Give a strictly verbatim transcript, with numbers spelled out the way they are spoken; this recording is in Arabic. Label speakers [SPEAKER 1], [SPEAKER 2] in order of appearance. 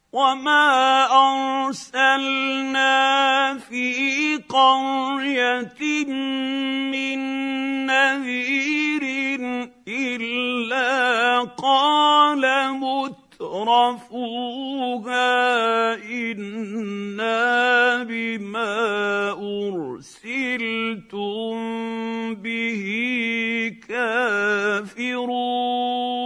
[SPEAKER 1] وما أرسلنا في قرية من نذير إلا قال مترفوها إنا بما أرسلتم به كافرون.